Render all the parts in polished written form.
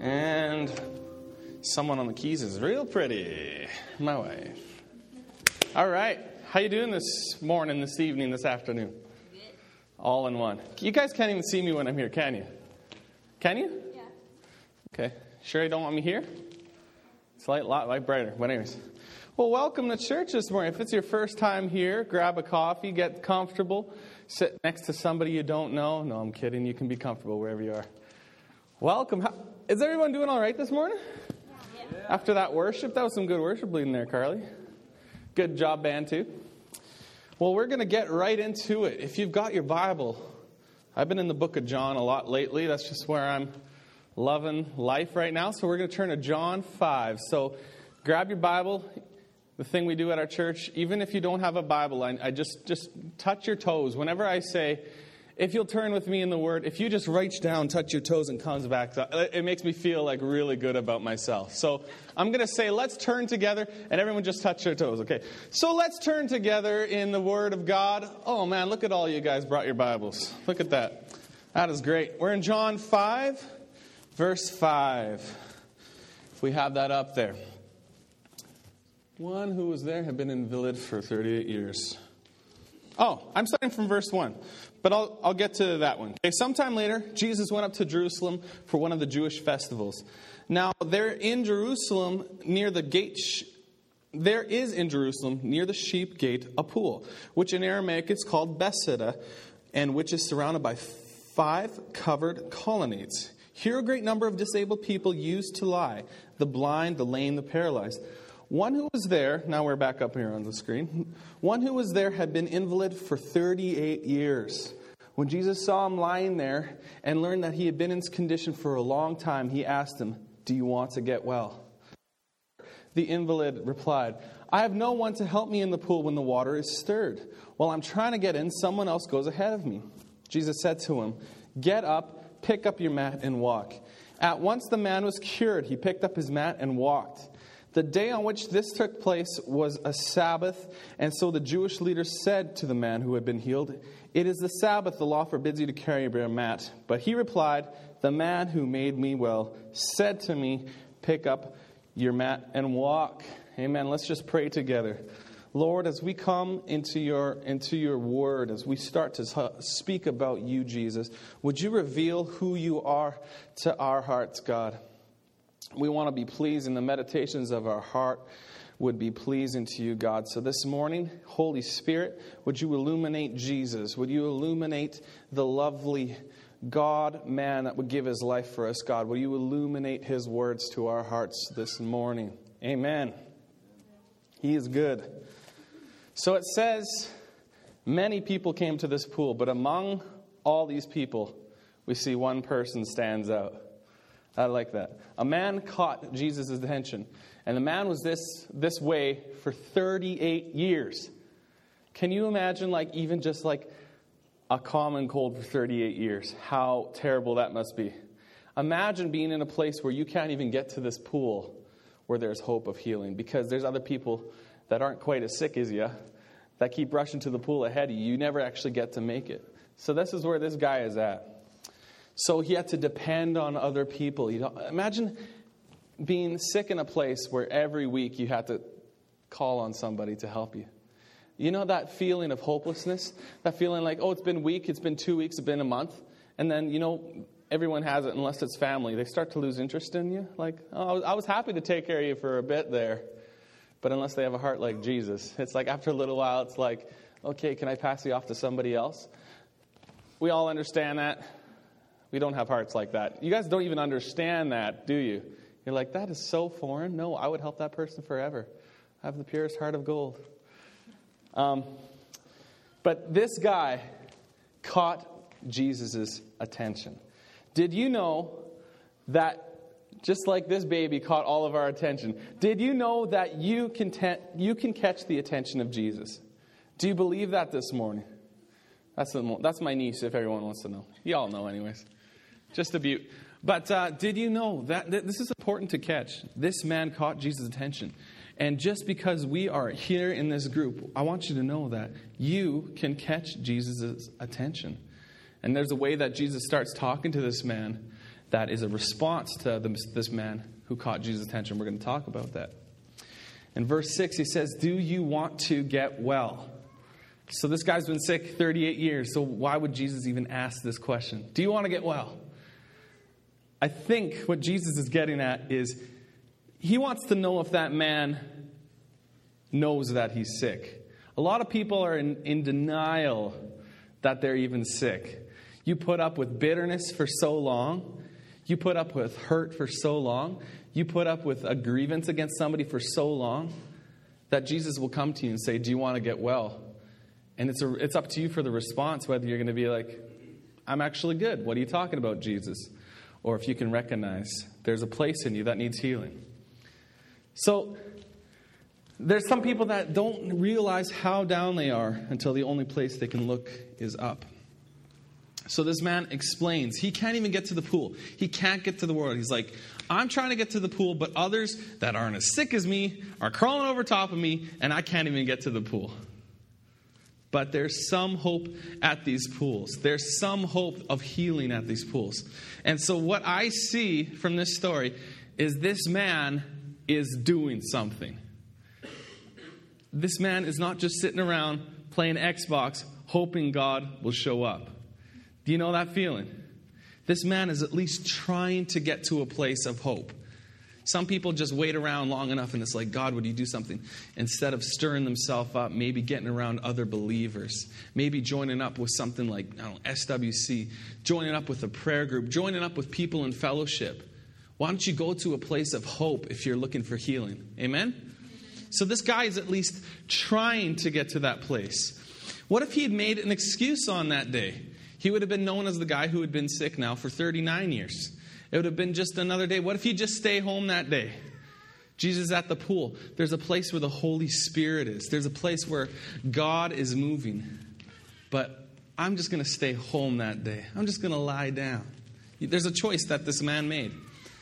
And someone on the keys is real pretty. My wife. All right. How you doing this morning, this evening, this afternoon? Good. All in one. You guys can't even see me when I'm here, can you? Can you? Yeah. Okay. Sure you don't want me here? It's a lot light brighter. But anyways. Well, welcome to church this morning. If it's your first time here, grab a coffee, get comfortable, sit next to somebody you don't know. No, I'm kidding. You can be comfortable wherever you are. Welcome. Is everyone doing all right this morning? Yeah. After that worship? That was some good worship leading there, Carly. Good job, band, too. Well, we're going to get right into it. If you've got your Bible, I've been in the book of John a lot lately. That's just where I'm loving life right now. So we're going to turn to John 5. So grab your Bible. The thing we do at our church, even if you don't have a Bible, I just touch your toes. Whenever I say, if you'll turn with me in the Word, if you just reach down, touch your toes, and comes back, it makes me feel like really good about myself. So I'm going to say, let's turn together, and everyone just touch their toes, okay? So let's turn together in the Word of God. Oh, man, look at all you guys brought your Bibles. Look at that. That is great. We're in John 5, verse 5. If we have that up there. One who was there had been invalid for 38 years. Oh, I'm starting from verse 1, but I'll get to that one. Okay, sometime later, Jesus went up to Jerusalem for one of the Jewish festivals. Now, there is in Jerusalem near the sheep gate a pool, which in Aramaic is called Bethesda, and which is surrounded by 5 covered colonnades. Here a great number of disabled people used to lie, the blind, the lame, the paralyzed. One who was there, now we're back up here on the screen. One who was there had been invalid for 38 years. When Jesus saw him lying there and learned that he had been in this condition for a long time, he asked him, "Do you want to get well?" The invalid replied, "I have no one to help me in the pool when the water is stirred. While I'm trying to get in, someone else goes ahead of me." Jesus said to him, "Get up, pick up your mat, and walk." At once the man was cured. He picked up his mat and walked. The day on which this took place was a Sabbath, and so the Jewish leaders said to the man who had been healed, "It is the Sabbath, the law forbids you to carry your mat." But he replied, "The man who made me well said to me, 'Pick up your mat and walk.'" Amen. Let's just pray together. Lord, as we come into your word, as we start to speak about you, Jesus, would you reveal who you are to our hearts, God? We want to be pleasing. The meditations of our heart would be pleasing to you, God. So this morning, Holy Spirit, would you illuminate Jesus? Would you illuminate the lovely God man that would give his life for us, God? Will you illuminate his words to our hearts this morning? Amen. He is good. So it says, many people came to this pool, but among all these people, we see one person stands out. I like that. A man caught Jesus' attention. And the man was this way for 38 years. Can you imagine even just a common cold for 38 years? How terrible that must be. Imagine being in a place where you can't even get to this pool where there's hope of healing. Because there's other people that aren't quite as sick as you that keep rushing to the pool ahead of you. You never actually get to make it. So this is where this guy is at. So he had to depend on other people. Imagine being sick in a place where every week you had to call on somebody to help you. You know that feeling of hopelessness? That feeling like, oh, it's been a week, it's been 2 weeks, it's been a month. And then, everyone has it unless it's family. They start to lose interest in you. Like, oh, I was happy to take care of you for a bit there. But unless they have a heart like Jesus, it's like after a little while, it's like, okay, can I pass you off to somebody else? We all understand that. We don't have hearts like that. You guys don't even understand that, do you? You're like, that is so foreign. No, I would help that person forever. I have the purest heart of gold. But this guy caught Jesus' attention. Did you know that just like this baby caught all of our attention, did you know that you can catch the attention of Jesus? Do you believe that this morning? That's my niece, if everyone wants to know. You all know anyways. Just a beaut. But did you know that this is important to catch? This man caught Jesus' attention. And just because we are here in this group, I want you to know that you can catch Jesus' attention. And there's a way that Jesus starts talking to this man that is a response to this man who caught Jesus' attention. We're going to talk about that. In verse 6, he says, do you want to get well? So this guy's been sick 38 years. So why would Jesus even ask this question? Do you want to get well? I think what Jesus is getting at is he wants to know if that man knows that he's sick. A lot of people are in denial that they're even sick. You put up with bitterness for so long. You put up with hurt for so long. You put up with a grievance against somebody for so long that Jesus will come to you and say, do you want to get well? And it's up to you for the response, whether you're going to be like, I'm actually good. What are you talking about, Jesus? Or if you can recognize there's a place in you that needs healing. So there's some people that don't realize how down they are until the only place they can look is up. So this man explains, he can't even get to the pool. He can't get to the water. He's like, I'm trying to get to the pool, but others that aren't as sick as me are crawling over top of me, and I can't even get to the pool. But there's some hope at these pools. There's some hope of healing at these pools. And so what I see from this story is this man is doing something. This man is not just sitting around playing Xbox, hoping God will show up. Do you know that feeling? This man is at least trying to get to a place of hope. Some people just wait around long enough and it's like, God, would you do something? Instead of stirring themselves up, maybe getting around other believers, maybe joining up with something like SWC, joining up with a prayer group, joining up with people in fellowship. Why don't you go to a place of hope if you're looking for healing? Amen? So this guy is at least trying to get to that place. What if he had made an excuse on that day? He would have been known as the guy who had been sick now for 39 years. It would have been just another day. What if you just stay home that day? Jesus is at the pool. There's a place where the Holy Spirit is. There's a place where God is moving. But I'm just going to stay home that day. I'm just going to lie down. There's a choice that this man made.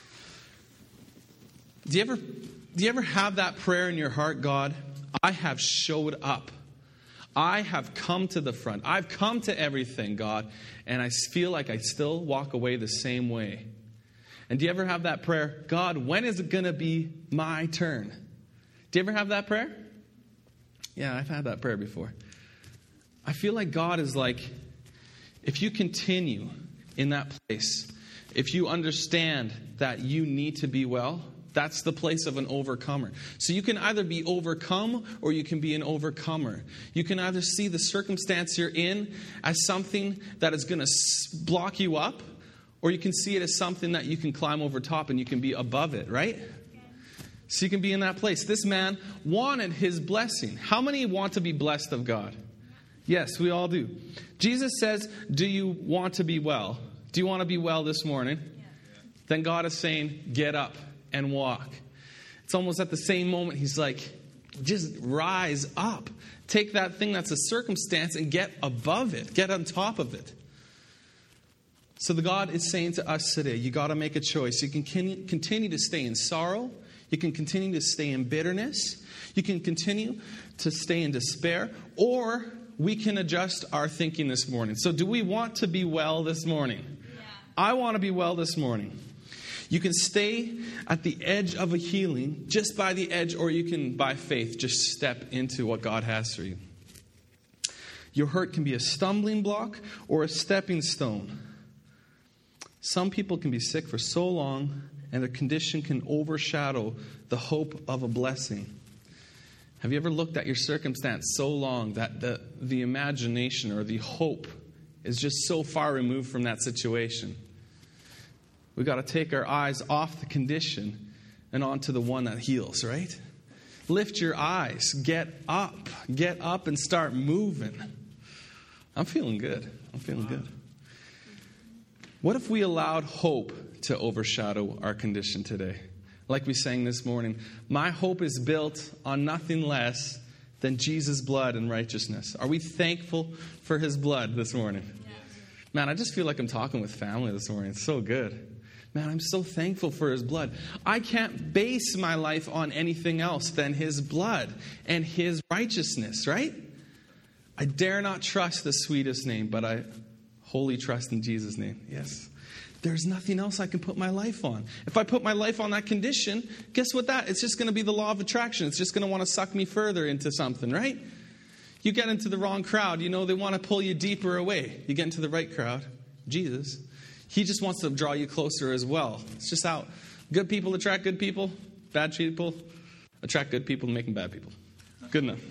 Do you ever have that prayer in your heart? God, I have showed up. I have come to the front. I've come to everything, God, and I feel like I still walk away the same way. And do you ever have that prayer, God, when is it going to be my turn? Do you ever have that prayer? Yeah, I've had that prayer before. I feel like God is like, if you continue in that place, if you understand that you need to be well, that's the place of an overcomer. So you can either be overcome or you can be an overcomer. You can either see the circumstance you're in as something that is going to block you up, or you can see it as something that you can climb over top and you can be above it, right? So you can be in that place. This man wanted his blessing. How many want to be blessed of God? Yes, we all do. Jesus says, do you want to be well? Do you want to be well this morning? Yeah. Then God is saying, get up and walk. It's almost at the same moment he's like, just rise up. Take that thing that's a circumstance and get above it. Get on top of it. So the God is saying to us today, you got to make a choice. You can continue to stay in sorrow. You can continue to stay in bitterness. You can continue to stay in despair. Or we can adjust our thinking this morning. So do we want to be well this morning? Yeah. I want to be well this morning. You can stay at the edge of a healing, just by the edge, or you can, by faith, just step into what God has for you. Your hurt can be a stumbling block or a stepping stone. Some people can be sick for so long, and their condition can overshadow the hope of a blessing. Have you ever looked at your circumstance so long that the imagination or the hope is just so far removed from that situation? We've got to take our eyes off the condition and onto the one that heals, right? Lift your eyes. Get up. Get up and start moving. I'm feeling good. I'm feeling good. What if we allowed hope to overshadow our condition today? Like we sang this morning, my hope is built on nothing less than Jesus' blood and righteousness. Are we thankful for his blood this morning? Yes. Man, I just feel like I'm talking with family this morning. It's so good. Man, I'm so thankful for his blood. I can't base my life on anything else than his blood and his righteousness, right? I dare not trust the sweetest name, but I wholly trust in Jesus' name. Yes. There's nothing else I can put my life on. If I put my life on that condition, guess what it's just going to be the law of attraction. It's just going to want to suck me further into something, right? You get into the wrong crowd, they want to pull you deeper away. You get into the right crowd, Jesus. He just wants to draw you closer as well. It's just how good people attract good people, bad people attract good people and make them bad people. Good enough.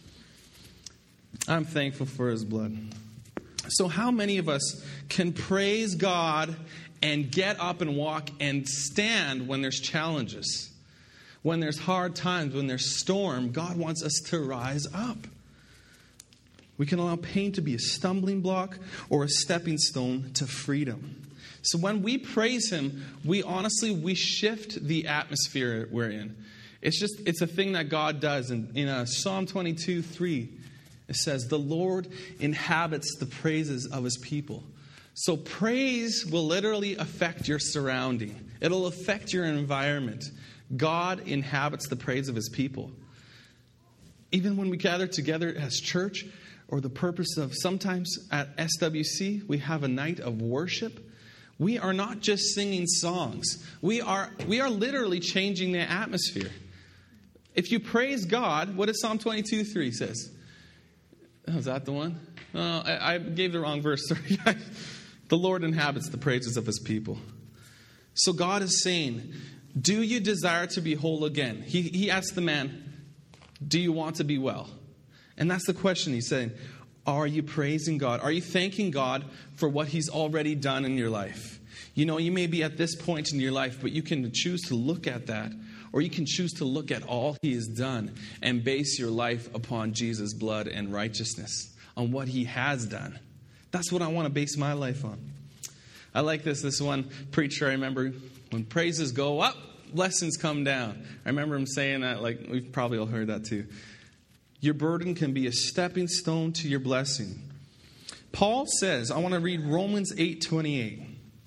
I'm thankful for his blood. So how many of us can praise God and get up and walk and stand when there's challenges? When there's hard times, when there's storm, God wants us to rise up. We can allow pain to be a stumbling block or a stepping stone to freedom. So when we praise him, we shift the atmosphere we're in. It's a thing that God does. In Psalm 22:3, it says, the Lord inhabits the praises of his people. So praise will literally affect your surrounding. It'll affect your environment. God inhabits the praise of his people. Even when we gather together as church, or the purpose of sometimes at SWC, we have a night of worship. We are not just singing songs. We are literally changing the atmosphere. If you praise God, what does Psalm 22:3 says? Oh, is that the one? Oh, I gave the wrong verse. Sorry. The Lord inhabits the praises of his people. So God is saying, do you desire to be whole again? He asked the man, do you want to be well? And that's the question he's saying. Are you praising God? Are you thanking God for what he's already done in your life? You may be at this point in your life, but you can choose to look at that. Or you can choose to look at all he has done and base your life upon Jesus' blood and righteousness, on what he has done. That's what I want to base my life on. I like this one preacher, I remember, when praises go up, blessings come down. I remember him saying that, we've probably all heard that too. Your burden can be a stepping stone to your blessing. Paul says, I want to read Romans 8:28.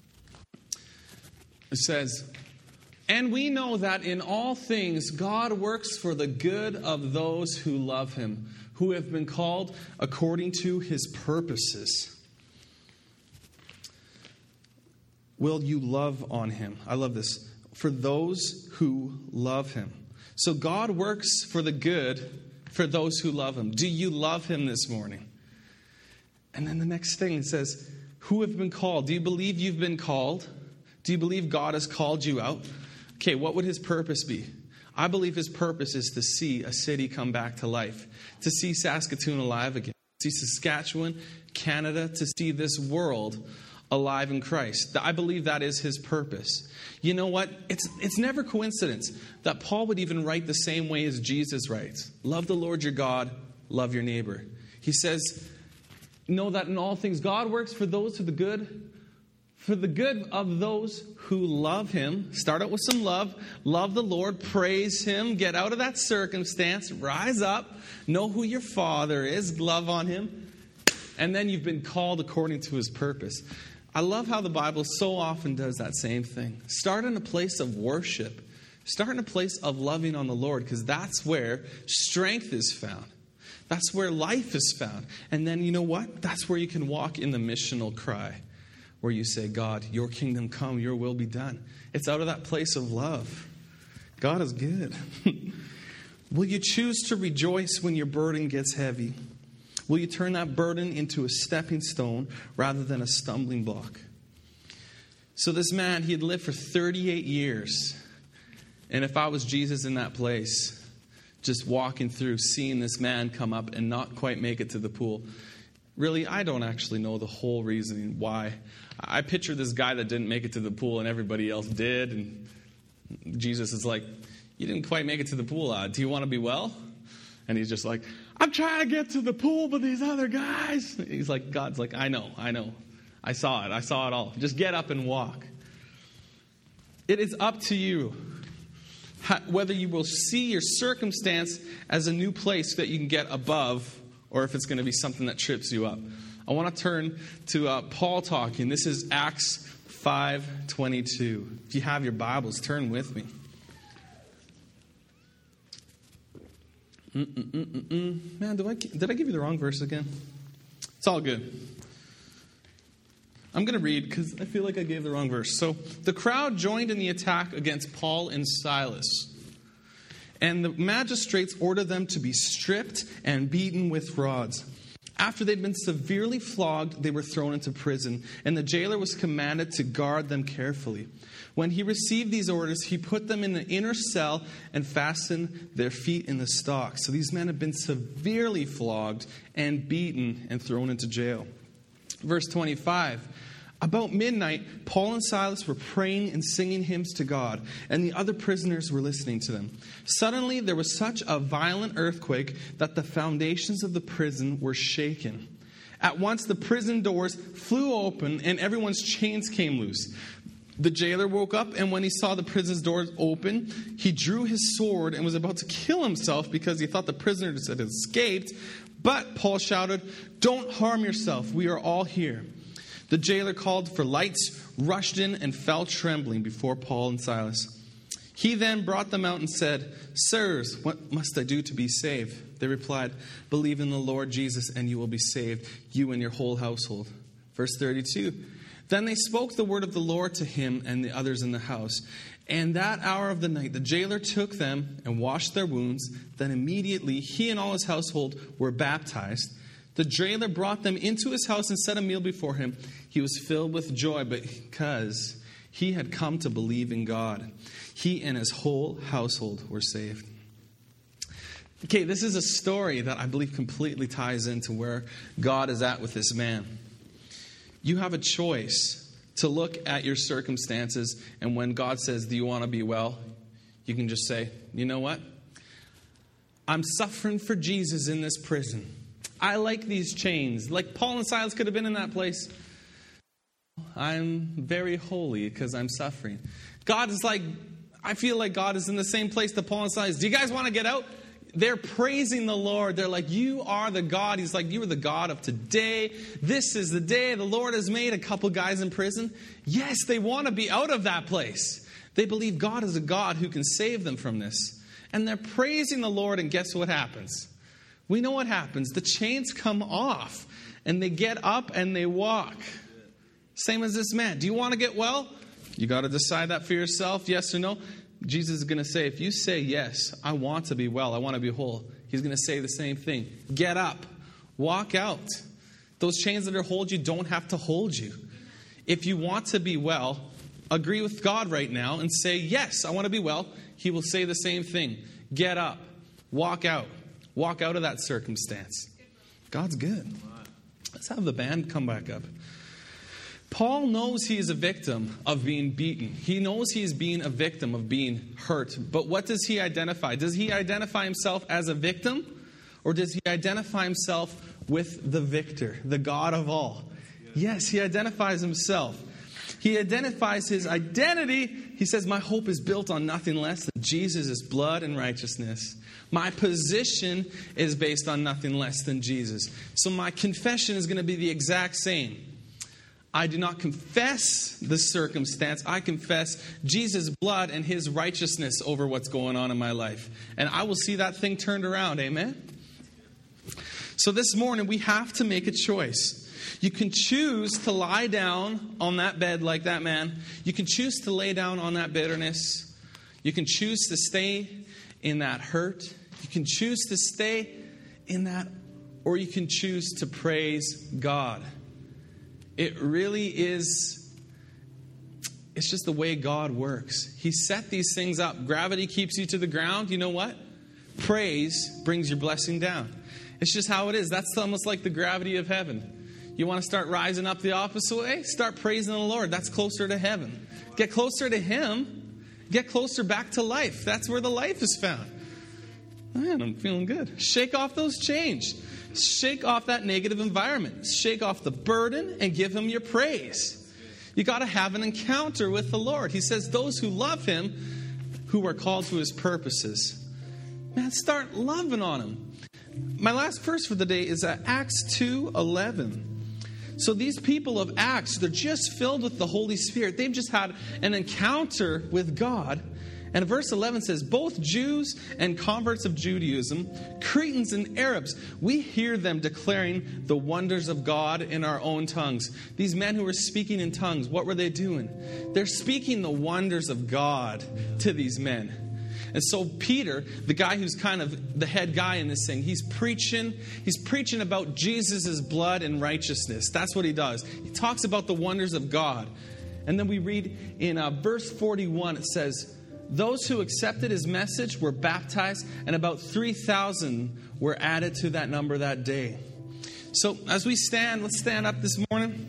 It says, and we know that in all things God works for the good of those who love him, who have been called according to his purposes. Will you love on him? I love this. For those who love him. So God works for the good for those who love him. Do you love him this morning? And then the next thing it says, who have been called? Do you believe you've been called? Do you believe God has called you out? Okay, what would his purpose be? I believe his purpose is to see a city come back to life, to see Saskatoon alive again, to see Saskatchewan, Canada, to see this world alive in Christ. I believe that is his purpose. You know what? It's never coincidence that Paul would even write the same way as Jesus writes. Love the Lord your God, love your neighbor. He says, know that in all things God works for those who the good, for the good of those who love him. Start out with some love. Love the Lord. Praise him. Get out of that circumstance. Rise up. Know who your Father is. Love on him. And then you've been called according to his purpose. I love how the Bible so often does that same thing. Start in a place of worship. Start in a place of loving on the Lord, because that's where strength is found. That's where life is found. And then you know what? That's where you can walk in the missional cry, where you say, God, your kingdom come, your will be done. It's out of that place of love. God is good. Will you choose to rejoice when your burden gets heavy? Will you turn that burden into a stepping stone rather than a stumbling block? So this man, he had lived for 38 years. And if I was Jesus in that place, just walking through, seeing this man come up and not quite make it to the pool, really, I don't actually know the whole reasoning why. I picture this guy that didn't make it to the pool and everybody else did. And Jesus is like, you didn't quite make it to the pool. Do you want to be well? And he's just like, I'm trying to get to the pool, but these other guys. He's like, God's like, I know. I saw it all. Just get up and walk. It is up to you whether you will see your circumstance as a new place that you can get above, or if it's going to be something that trips you up. I want to turn to Paul talking. This is Acts 5:22. If you have your Bibles, turn with me. Man, did I give you the wrong verse again? It's all good. I'm going to read because I feel like I gave the wrong verse. So the crowd joined in the attack against Paul and Silas. And the magistrates ordered them to be stripped and beaten with rods. After they'd been severely flogged, they were thrown into prison, and the jailer was commanded to guard them carefully. When he received these orders, he put them in the inner cell and fastened their feet in the stocks. So these men had been severely flogged and beaten and thrown into jail. Verse 25. About midnight, Paul and Silas were praying and singing hymns to God, and the other prisoners were listening to them. Suddenly, there was such a violent earthquake that the foundations of the prison were shaken. At once, the prison doors flew open, and everyone's chains came loose. The jailer woke up, and when he saw the prison's doors open, he drew his sword and was about to kill himself because he thought the prisoners had escaped. But Paul shouted, "Don't harm yourself. We are all here." The jailer called for lights, rushed in, and fell trembling before Paul and Silas. He then brought them out and said, "Sirs, what must I do to be saved?" They replied, "Believe in the Lord Jesus, and you will be saved, you and your whole household." Verse 32. Then they spoke the word of the Lord to him and the others in the house. And that hour of the night, the jailer took them and washed their wounds. Then immediately he and all his household were baptized. The jailer brought them into his house and set a meal before him. He was filled with joy because he had come to believe in God. He and his whole household were saved. Okay, this is a story that I believe completely ties into where God is at with this man. You have a choice to look at your circumstances, and when God says, "Do you want to be well?" you can just say, "You know what? I'm suffering for Jesus in this prison. I like these chains." Like Paul and Silas could have been in that place. I'm very holy because I'm suffering. God is like, I feel like God is in the same place that Paul and Silas. Do you guys want to get out? They're praising the Lord. They're like, "You are the God." He's like, "You are the God of today. This is the day the Lord has made." A couple guys in prison. Yes, they want to be out of that place. They believe God is a God who can save them from this. And they're praising the Lord, and guess what happens? We know what happens. The chains come off, and they get up and they walk. Same as this man. Do you want to get well? You got to decide that for yourself, yes or no. Jesus is going to say, if you say, "Yes, I want to be well, I want to be whole," he's going to say the same thing. Get up. Walk out. Those chains that are hold you don't have to hold you. If you want to be well, agree with God right now and say, "Yes, I want to be well." He will say the same thing. Get up. Walk out. Walk out of that circumstance. God's good. Let's have the band come back up. Paul knows he is a victim of being beaten. He knows he is being a victim of being hurt. But what does he identify? Does he identify himself as a victim? Or does he identify himself with the victor, the God of all? Yes, he identifies himself. He identifies his identity. He says, "My hope is built on nothing less than Jesus' blood and righteousness. My position is based on nothing less than Jesus." So my confession is going to be the exact same. I do not confess the circumstance. I confess Jesus' blood and his righteousness over what's going on in my life. And I will see that thing turned around. Amen? So this morning, we have to make a choice. You can choose to lie down on that bed like that man. You can choose to lay down on that bitterness. You can choose to stay in that hurt. You can choose to stay in that, or you can choose to praise God. It really is, it's just the way God works. He set these things up. Gravity keeps you to the ground. You know what? Praise brings your blessing down. It's just how it is. That's almost like the gravity of heaven. You want to start rising up the opposite way? Start praising the Lord. That's closer to heaven. Get closer to Him. Get closer back to life. That's where the life is found. Man, I'm feeling good. Shake off those chains. Shake off that negative environment. Shake off the burden and give Him your praise. You got to have an encounter with the Lord. He says, those who love Him, who are called to His purposes. Man, start loving on Him. My last verse for the day is Acts 2:11. So these people of Acts, they're just filled with the Holy Spirit. They've just had an encounter with God. And verse 11 says, both Jews and converts of Judaism, Cretans and Arabs, we hear them declaring the wonders of God in our own tongues. These men who were speaking in tongues, what were they doing? They're speaking the wonders of God to these men. And so Peter, the guy who's kind of the head guy in this thing, he's preaching about Jesus' blood and righteousness. That's what he does. He talks about the wonders of God. And then we read in verse 41, it says, those who accepted his message were baptized, and about 3,000 were added to that number that day. So as we stand, let's stand up this morning.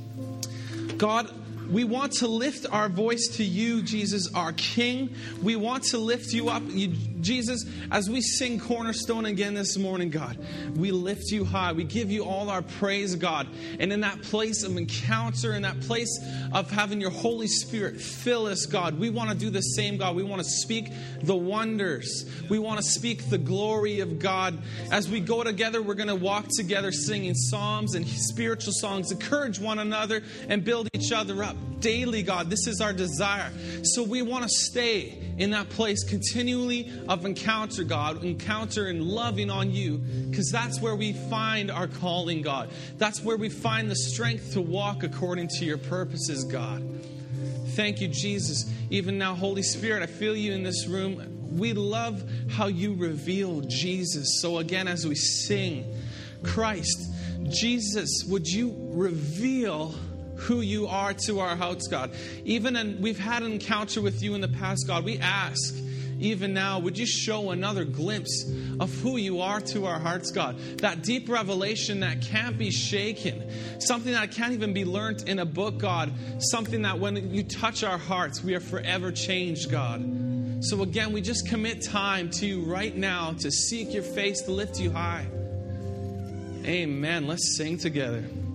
God, we want to lift our voice to you, Jesus, our King. We want to lift you up, Jesus, as we sing Cornerstone again this morning, God. We lift you high. We give you all our praise, God. And in that place of encounter, in that place of having your Holy Spirit fill us, God, we want to do the same, God. We want to speak the wonders. We want to speak the glory of God. As we go together, we're going to walk together singing psalms and spiritual songs, encourage one another and build each other up daily, God. This is our desire. So we want to stay in that place continually of encounter, God, encounter and loving on you, because that's where we find our calling, God. That's where we find the strength to walk according to your purposes, God. Thank you, Jesus. Even now, Holy Spirit, I feel you in this room. We love how you reveal Jesus. So again, as we sing, Christ, Jesus, would you reveal who you are to our hearts, God? We've had an encounter with you in the past, God. We ask, even now, would you show another glimpse of who you are to our hearts, God? That deep revelation that can't be shaken. Something that can't even be learned in a book, God. Something that when you touch our hearts, we are forever changed, God. So again, we just commit time to you right now to seek your face, to lift you high. Amen. Let's sing together.